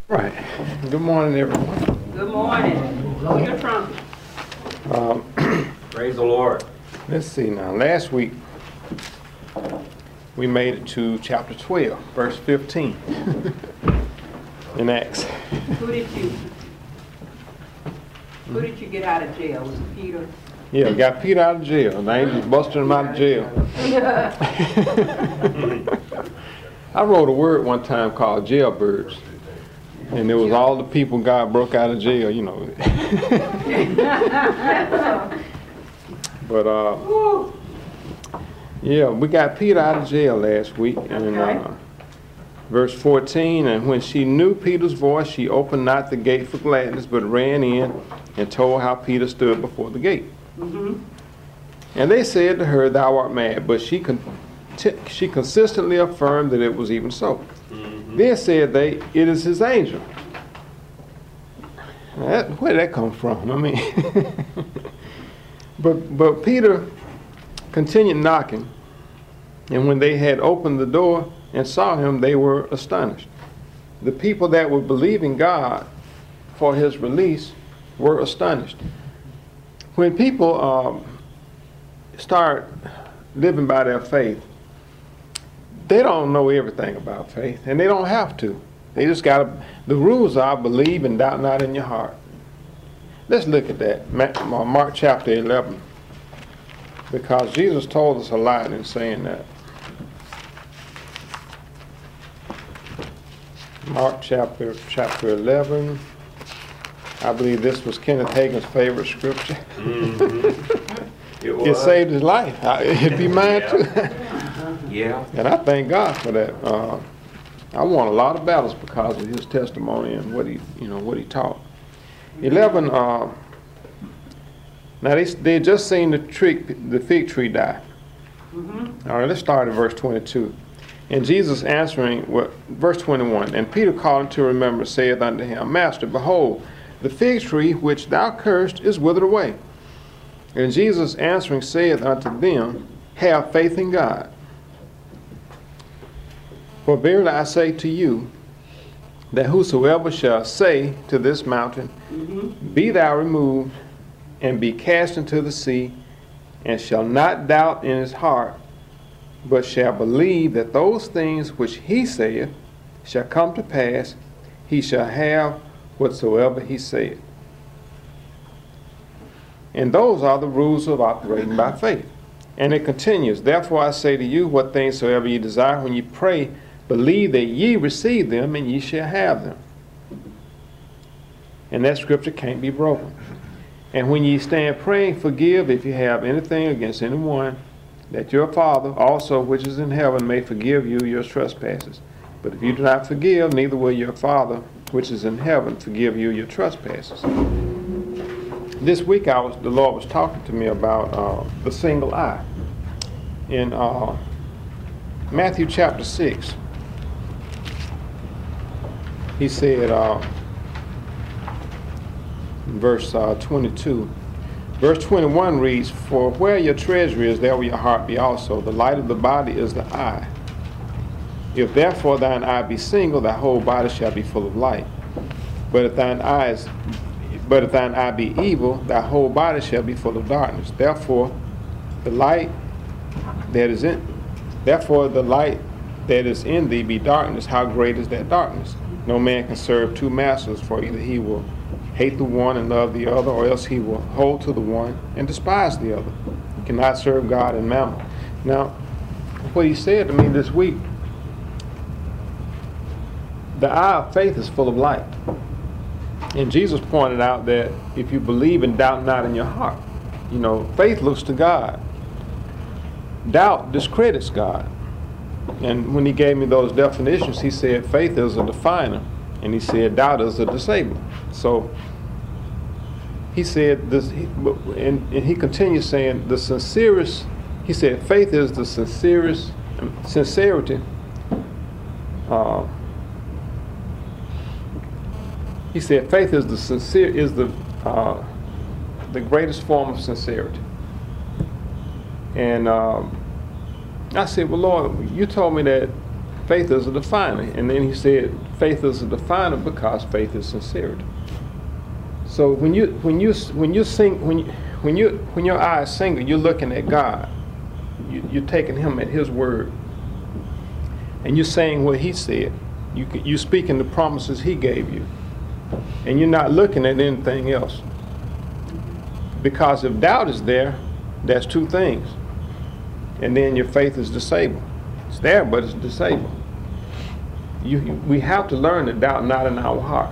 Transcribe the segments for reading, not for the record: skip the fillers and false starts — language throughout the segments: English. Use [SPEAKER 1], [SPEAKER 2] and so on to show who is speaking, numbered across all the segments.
[SPEAKER 1] Right. Good morning, everyone.
[SPEAKER 2] Good morning. Blow your trumpet.
[SPEAKER 3] Praise the Lord.
[SPEAKER 1] Let's see now. Last week, we made it to chapter 12, verse 15 in Acts.
[SPEAKER 2] Who did you get out of jail? Was it Peter?
[SPEAKER 1] Yeah, got Peter out of jail. The angels busted him out of jail. I wrote a word one time called jailbirds. And it was all the people God broke out of jail, you know. But, yeah, we got Peter out of jail last week. And verse 14, and when she knew Peter's voice, she opened not the gate for gladness, but ran in and told how Peter stood before the gate. Mm-hmm. And they said to her, "Thou art mad." But she consistently affirmed that it was even so. Then said they, "It is his angel." Where did that come from? I mean, but Peter continued knocking, and when they had opened the door and saw him, they were astonished. The people that were believing God for his release were astonished. When people start living by their faith, they don't know everything about faith, and they don't have to. They just got to, the rules are believe and doubt not in your heart. Let's look at that, Mark chapter 11, because Jesus told us a lot in saying that. Mark chapter 11, I believe this was Kenneth Hagin's favorite scripture.
[SPEAKER 3] Mm-hmm.
[SPEAKER 1] It saved his life. It'd be mine too.
[SPEAKER 3] Yeah.
[SPEAKER 1] And I thank God for that. I won a lot of battles because of his testimony and what he taught. 11. Now they just seen the fig tree die. Mm-hmm. All right, let's start at verse 22. And Jesus answering, verse 21. And Peter calling to remember saith unto him, Master, behold, the fig tree which thou cursed is withered away. And Jesus answering saith unto them, Have faith in God. For verily I say to you, that whosoever shall say to this mountain, Be thou removed, and be cast into the sea, and shall not doubt in his heart, but shall believe that those things which he saith shall come to pass, he shall have whatsoever he saith. And those are the rules of operating by faith. And it continues, Therefore I say to you, what things soever ye desire when ye pray, believe that ye receive them, and ye shall have them. And that scripture can't be broken. And when ye stand praying, forgive if you have anything against anyone, that your Father also which is in heaven may forgive you your trespasses. But if you do not forgive, neither will your Father which is in heaven forgive you your trespasses. This week the Lord was talking to me about the single eye. In Matthew chapter 6, he said, verse 22, verse 21 reads, For where your treasure is, there will your heart be also. The light of the body is the eye. If therefore thine eye be single, thy whole body shall be full of light. But if thine eye be evil, thy whole body shall be full of darkness. Therefore the light that is in thee be darkness. How great is that darkness? No man can serve two masters, for either he will hate the one and love the other, or else he will hold to the one and despise the other. You cannot serve God and mammon. Now, what he said to me this week, the eye of faith is full of light. And Jesus pointed out that if you believe and doubt not in your heart, faith looks to God. Doubt discredits God. And when he gave me those definitions, he said faith is a definer, and he said doubt is a disabler. So he said this, and he continues saying the sincerest. He said faith is the sincerity. He said faith is the greatest form of sincerity. And I said, well, Lord, you told me that faith is a definer. And then he said, faith is a definer because faith is sincerity. So when your eye is single, you're looking at God. You're taking Him at His word, and you're saying what He said. You're speaking the promises He gave you, and you're not looking at anything else. Because if doubt is there, that's two things, and then your faith is disabled. It's there, but it's disabled. We have to learn to doubt not in our heart.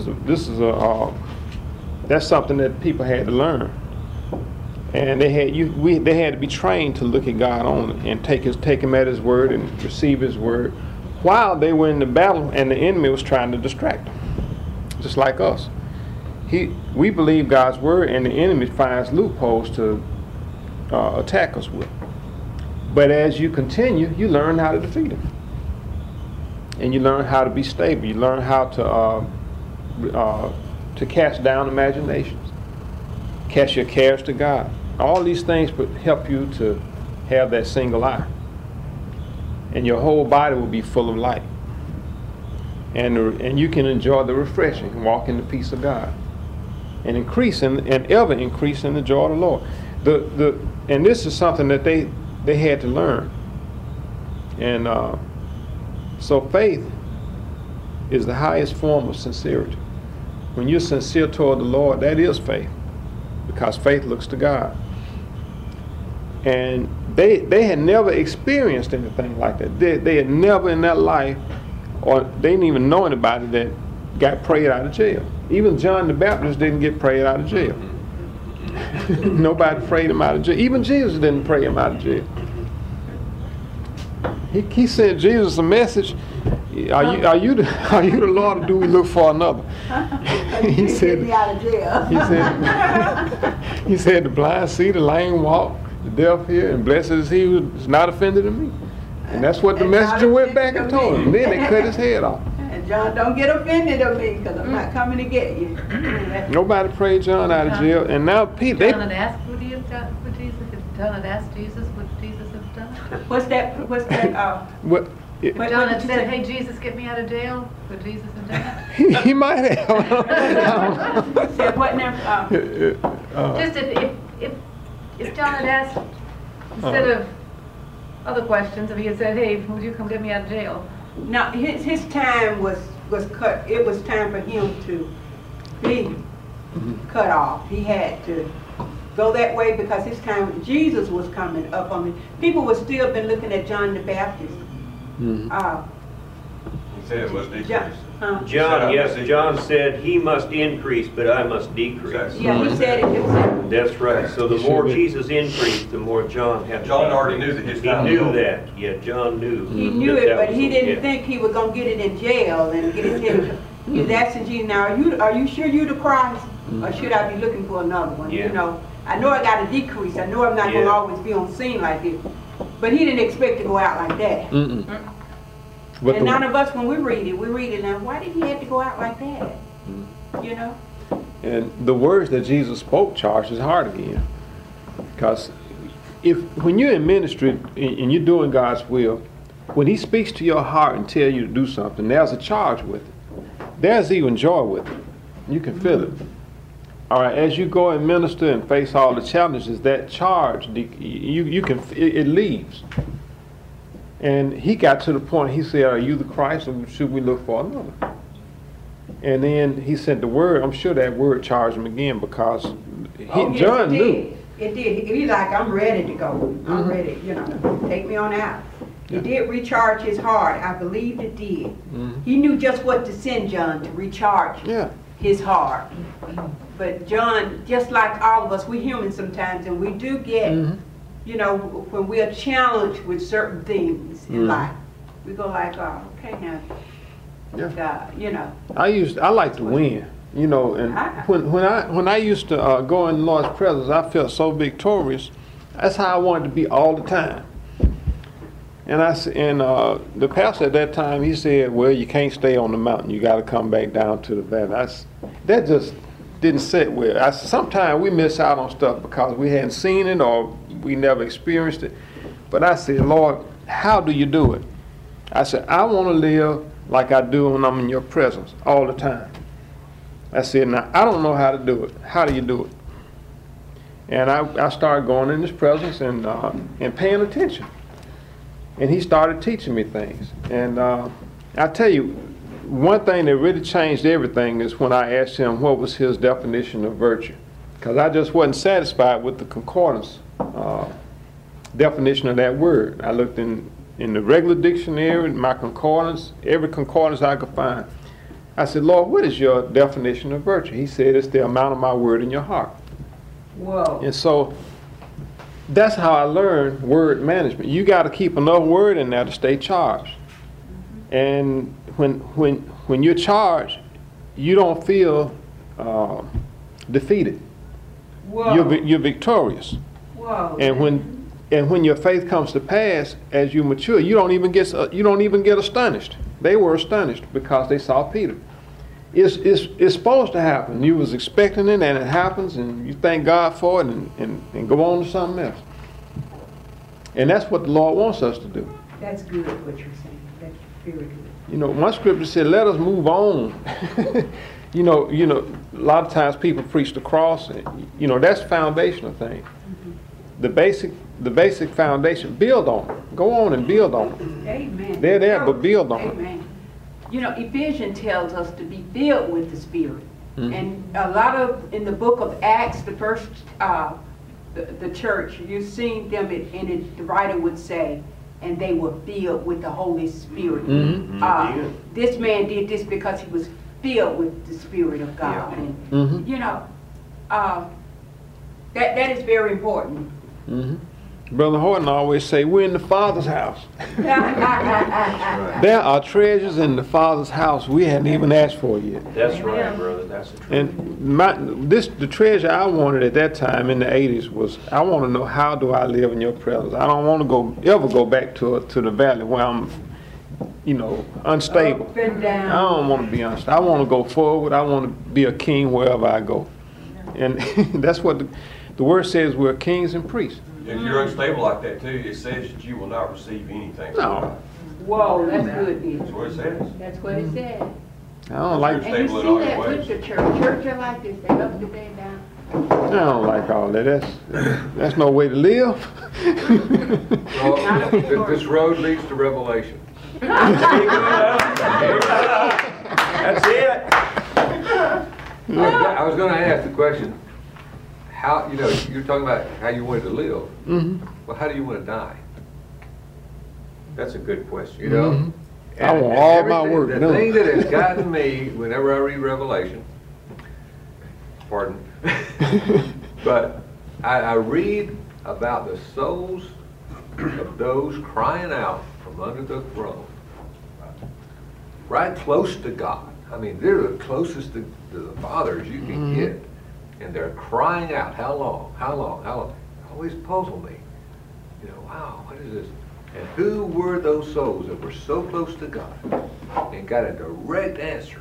[SPEAKER 1] That's something that people had to learn, and they had to be trained to look at God only and take Him at His word and receive His word, while they were in the battle and the enemy was trying to distract them, just like us. We believe God's word, and the enemy finds loopholes to attack us with. But as you continue, you learn how to defeat him. And you learn how to be stable. You learn how to cast down imaginations. Cast your cares to God. All these things would help you to have that single eye. And your whole body will be full of light. And you can enjoy the refreshing and walk in the peace of God. And ever increase in the joy of the Lord. And this is something that they had to learn. And so faith is the highest form of sincerity. When you're sincere toward the Lord, that is faith, because faith looks to God. And they had never experienced anything like that. They had never in their life, or they didn't even know anybody that got prayed out of jail. Even John the Baptist didn't get prayed out of jail. Nobody prayed him out of jail. Even Jesus didn't pray him out of jail. He sent Jesus a message. Are you the Lord, or do we look for another? He said,
[SPEAKER 2] "Get me out of jail."
[SPEAKER 1] He said, the blind see, the lame walk, the deaf hear, and blessed is he who is not offended in me. And that's what the messenger went back and told him. Then they cut his head off.
[SPEAKER 2] And John, don't get offended of me, because I'm not coming to get you.
[SPEAKER 1] Nobody prayed John out of jail. And now Peter.
[SPEAKER 4] John had asked what Jesus. John had asked Jesus what Jesus had done.
[SPEAKER 2] What's that?
[SPEAKER 1] What?
[SPEAKER 4] John had said, "Hey Jesus, get me out of jail." What Jesus had done.
[SPEAKER 1] He might have.
[SPEAKER 2] Said what now?
[SPEAKER 4] Just if John had asked, instead of other questions, if he had said, "Hey, would you come get me out of jail?"
[SPEAKER 2] Now his time was cut. It was time for him to be cut off. He had to go that way because his time, Jesus was coming up on me. People would still been looking at John the Baptist.
[SPEAKER 3] He said it was decrease.
[SPEAKER 5] John said he must increase, but I must decrease.
[SPEAKER 2] Yeah, he said it himself.
[SPEAKER 5] That's right. So the more Jesus increased, the more John had to
[SPEAKER 3] John
[SPEAKER 5] decrease.
[SPEAKER 3] already knew that his time
[SPEAKER 5] He
[SPEAKER 3] was
[SPEAKER 5] knew
[SPEAKER 3] over.
[SPEAKER 5] that. Yeah, John knew.
[SPEAKER 2] He knew it,
[SPEAKER 5] that
[SPEAKER 2] but
[SPEAKER 5] was
[SPEAKER 2] he
[SPEAKER 5] the-
[SPEAKER 2] didn't
[SPEAKER 5] yeah.
[SPEAKER 2] think he was gonna get it in jail and get his head. He was asking Jesus, "Now, are you sure you the Christ, or should I be looking for another one?"
[SPEAKER 5] Yeah.
[SPEAKER 2] You know, I know I got to decrease. I know I'm not gonna
[SPEAKER 5] Yeah.
[SPEAKER 2] always be on scene like this, but he didn't expect to go out like that.
[SPEAKER 1] But
[SPEAKER 2] And none of us, when we read it now. Why did he have to go out like that? You know.
[SPEAKER 1] And the words that Jesus spoke charged his heart again. Because when you're in ministry and you're doing God's will, when he speaks to your heart and tell you to do something, there's a charge with it. There's even joy with it. You can feel it. All right, as you go and minister and face all the challenges, that charge, it leaves. And he got to the point, he said, "Are you the Christ, or should we look for another?" And then he said the word, I'm sure that word charged him again, because John knew.
[SPEAKER 2] It did. He's like, "I'm ready to go. I'm ready, you know, take me on out." It did recharge his heart. I believe it did. He knew just what to send John to recharge his heart. But John, just like all of us, we're human sometimes, and we do get, you know, when we are challenged with certain things in life, we go like, "Oh, okay now, God," you know.
[SPEAKER 1] I like to win, you know, and when I used to go in the Lord's presence, I felt so victorious. That's how I wanted to be all the time. And the pastor at that time, he said, "Well, you can't stay on the mountain. You got to come back down to the valley." That just didn't sit well. Sometimes we miss out on stuff because we hadn't seen it or we never experienced it. But I said, "Lord, how do you do it?" I said, "I want to live like I do when I'm in your presence all the time. I said, now, I don't know how to do it. How do you do it? And I started going in his presence and paying attention. And he started teaching me things. And I tell you, one thing that really changed everything is when I asked him what was his definition of virtue. Because I just wasn't satisfied with the concordance definition of that word. I looked in the regular dictionary, my concordance, every concordance I could find. I said, Lord, what is your definition of virtue? He said, it's the amount of my word in your heart.
[SPEAKER 2] Whoa.
[SPEAKER 1] And so that's how I learned word management. You got to keep enough word in there to stay charged. And when you're charged, you don't feel defeated.
[SPEAKER 2] Whoa.
[SPEAKER 1] You're victorious.
[SPEAKER 2] Whoa.
[SPEAKER 1] And when your faith comes to pass, as you mature, you don't even get astonished. They were astonished because they saw Peter. It's supposed to happen. You was expecting it, and it happens, and you thank God for it, and go on to something else. And that's what the Lord wants us to do.
[SPEAKER 2] That's good what you're saying. That's very good.
[SPEAKER 1] You know, one scripture said, "Let us move on." you know, a lot of times people preach the cross, and you know that's the foundational thing. The basic foundation. Build on it. Go on and build on it.
[SPEAKER 2] Amen.
[SPEAKER 1] They're there, but build on it.
[SPEAKER 2] Amen. You know, Ephesians tells us to be filled with the Spirit.
[SPEAKER 1] Mhm.
[SPEAKER 2] And a lot of, in the book of Acts, the first, the church, you've seen them, and the writer would say, and they were filled with the Holy Spirit.
[SPEAKER 1] Mhm.
[SPEAKER 2] This man did this because he was filled with the Spirit of God.
[SPEAKER 5] Yeah.
[SPEAKER 2] And,
[SPEAKER 1] Mhm.
[SPEAKER 2] you know, that is very important.
[SPEAKER 1] Mhm. Brother Horton always say, we're in the Father's house. There are treasures in the Father's house we hadn't even asked for yet.
[SPEAKER 5] That's right, brother. That's the truth.
[SPEAKER 1] And the treasure I wanted at that time in the 80s was, I want to know, how do I live in your presence? I don't want to ever go back to the valley where I'm, you know, unstable.
[SPEAKER 2] Up and down.
[SPEAKER 1] I don't want to be unstable. I want to go forward. I want to be a king wherever I go. And that's what the word says, we're kings and priests.
[SPEAKER 3] If you're unstable like that too, it says that you will not receive anything from
[SPEAKER 1] No.
[SPEAKER 3] God.
[SPEAKER 2] Whoa, that's good, Bill.
[SPEAKER 3] That's what it says.
[SPEAKER 2] That's what it said.
[SPEAKER 1] I don't like
[SPEAKER 2] And you
[SPEAKER 3] Stable in
[SPEAKER 2] see
[SPEAKER 3] all
[SPEAKER 2] that
[SPEAKER 3] your
[SPEAKER 2] with
[SPEAKER 3] ways.
[SPEAKER 2] the church. Church are like this, they up to they down.
[SPEAKER 1] I don't like all that. That's no way to live.
[SPEAKER 6] Well, this road leads to Revelation.
[SPEAKER 5] That's it.
[SPEAKER 6] I was going to ask the question, how, you know, you're talking about how you wanted to live.
[SPEAKER 1] Mhm.
[SPEAKER 6] Well, how do you want to die?
[SPEAKER 5] That's a good question.
[SPEAKER 6] You know?
[SPEAKER 1] Mhm. I want all my work
[SPEAKER 6] The
[SPEAKER 1] done.
[SPEAKER 6] thing that has gotten me whenever I read Revelation, pardon, but I read about the souls of those crying out from under the throne, right close to God. I mean, they're the closest to the Father as you can get. And they're crying out, how long, how long, how long? It always puzzled me. You know, wow, what is this? And who were those souls that were so close to God and got a direct answer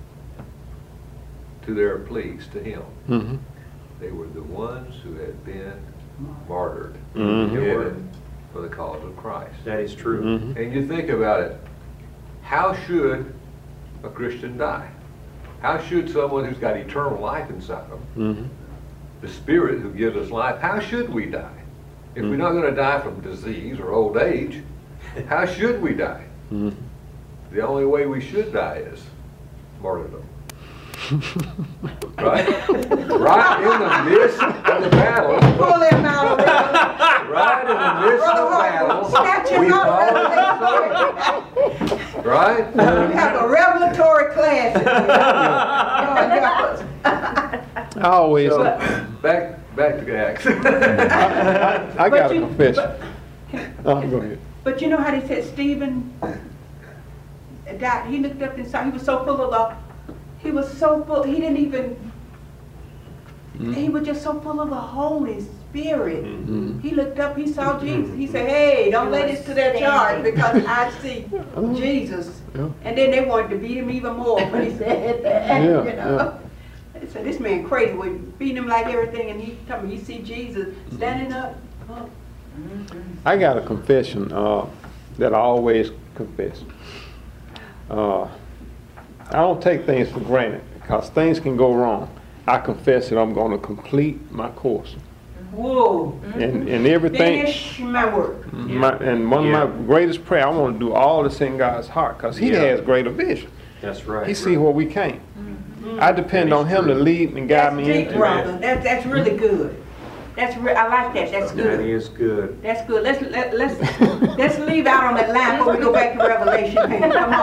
[SPEAKER 6] to their pleas to Him?
[SPEAKER 1] Mhm.
[SPEAKER 6] They were the ones who had been martyred
[SPEAKER 1] Mhm.
[SPEAKER 6] in heaven for the cause of Christ.
[SPEAKER 5] That is true.
[SPEAKER 1] Mhm.
[SPEAKER 6] And you think about it, how should a Christian die? How should someone who's got eternal life inside them,
[SPEAKER 1] Mhm.
[SPEAKER 6] the Spirit who gives us life, how should we die? If we're not going to die from disease or old age, how should we die?
[SPEAKER 1] Mhm.
[SPEAKER 6] The only way we should die is martyrdom. Right? Right in the midst of the battle.
[SPEAKER 2] Pull him out of there.
[SPEAKER 6] Right in the midst of the battle.
[SPEAKER 2] Snatch him
[SPEAKER 6] we
[SPEAKER 2] out
[SPEAKER 6] fall
[SPEAKER 2] of there.
[SPEAKER 6] Right?
[SPEAKER 2] We have a revelatory class. Lord help us.
[SPEAKER 1] I always,
[SPEAKER 6] So, back to Acts.
[SPEAKER 1] I got
[SPEAKER 2] But
[SPEAKER 1] a
[SPEAKER 2] you-
[SPEAKER 1] confession. Go ahead.
[SPEAKER 2] But you know how they said Stephen died? He looked up inside. He was so full of love. He was so full. He didn't even. He was just so full of the Holy Spirit. He looked up. He saw Jesus. He said, "Hey, don't lay this to their charge because I see Jesus."
[SPEAKER 1] Yeah.
[SPEAKER 2] And then they wanted to beat him even more when he said that.
[SPEAKER 1] Yeah,
[SPEAKER 2] You know. They said, "This man crazy. We beating him like everything, and he told me he see Jesus standing up." Oh.
[SPEAKER 1] I got a confession that I always confess. I don't take things for granted because things can go wrong. I confess that I'm going to complete my course.
[SPEAKER 2] Whoa.
[SPEAKER 1] And everything.
[SPEAKER 2] Finish my work.
[SPEAKER 1] And one of my greatest prayer, I want to do all that's in God's heart because He has greater vision.
[SPEAKER 5] That's right.
[SPEAKER 1] He see what we can't. I depend on Him to lead and guide me
[SPEAKER 2] Deep,
[SPEAKER 1] into
[SPEAKER 2] brother. That's really good. I like that. That's
[SPEAKER 5] That
[SPEAKER 2] good.
[SPEAKER 5] is good.
[SPEAKER 2] That's good. Let's leave out on that line before we go back to Revelation. Man. Come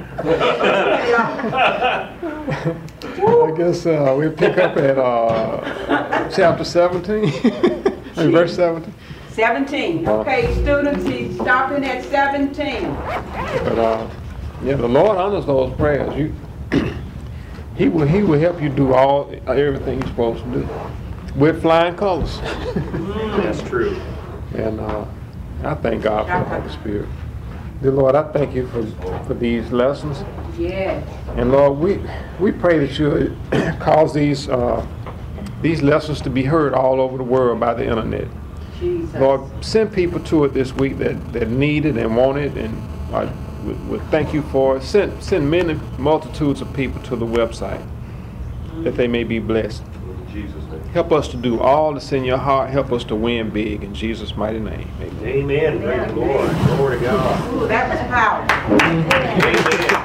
[SPEAKER 2] on.
[SPEAKER 1] I guess we'll pick up at chapter 17, verse 17.
[SPEAKER 2] 17. Okay, students, he's stopping at 17.
[SPEAKER 1] But yeah, the Lord honors those prayers. He will help you do everything you're supposed to do with flying colors.
[SPEAKER 5] That's true.
[SPEAKER 1] And I thank God for the Holy Spirit. Dear Lord, I thank you for these lessons.
[SPEAKER 2] Yes.
[SPEAKER 1] And Lord, we pray that you cause these lessons to be heard all over the world by the internet.
[SPEAKER 2] Jesus.
[SPEAKER 1] Lord, send people to it this week that need it and want it, and we thank you for it. Send many multitudes of people to the website that they may be blessed.
[SPEAKER 3] In Jesus' name.
[SPEAKER 1] Help us to do all that's in your heart. Help us to win big in Jesus' mighty name. Amen.
[SPEAKER 5] Amen. Praise the Lord. Glory to God.
[SPEAKER 2] Ooh, that was powerful.
[SPEAKER 5] Amen.